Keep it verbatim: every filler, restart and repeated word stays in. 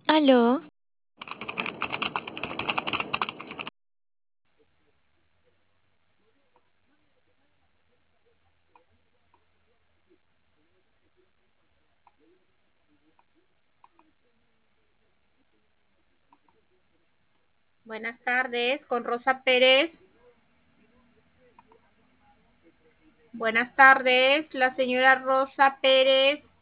Aló, Buenas tardes, con Rosa Pérez. Buenas tardes, la señora Rosa Pérez.